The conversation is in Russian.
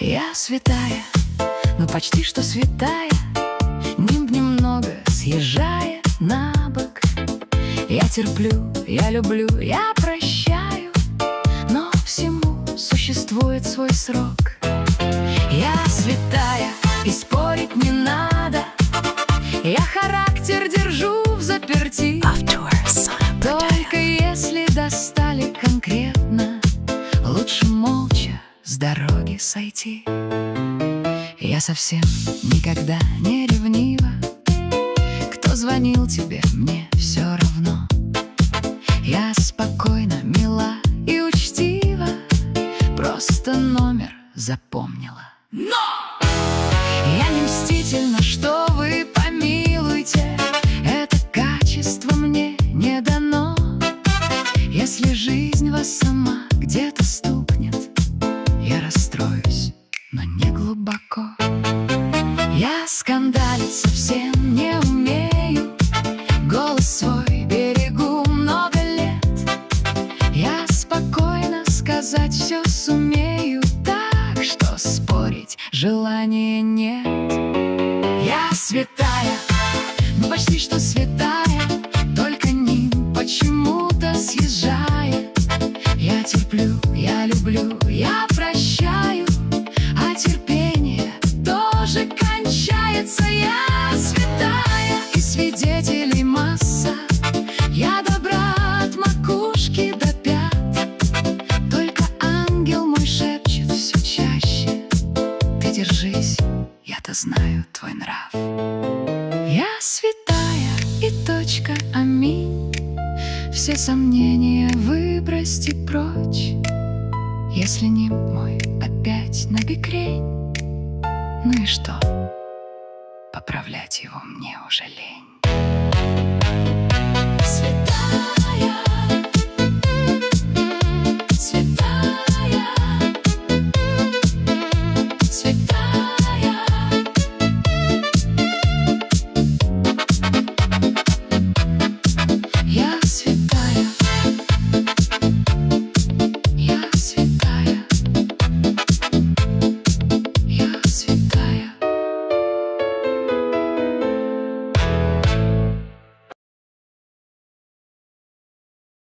Я святая, ну почти что святая, нимб немного съезжая на бок. Я терплю, я люблю, я прощаю, но всему существует свой срок. Я святая, и спорить не надо, я характер держу взаперти. Только если достали конкретно, лучше молча с дороги сойти. Я совсем никогда не ревнива, кто звонил тебе, мне все равно. Я спокойна, мила и учтива, просто номер запомнила. Но! Я не мстительна, что вы помилуйте, это качество мне не дано. Если жизнь вас сама где-то стукнет, я расстроюсь, но не глубоко. Я скандалить совсем не умею, голос свой берегу много лет. Я спокойно сказать все сумею, так что спорить желания нет. Я святая, ну почти что святая, только ним почему-то съезжает. Я терплю, я люблю, я прощаю, а терпение тоже кончается. Я святая, и свидетелей масса, я добра от макушки до пят. Только ангел мой шепчет все чаще: ты держись, я-то знаю твой нрав. Я святая, и точка, аминь. Все сомнения выбросьте прочь, если не мой опять набекрень. Ну и что? Поправлять его мне уже лень. Святая.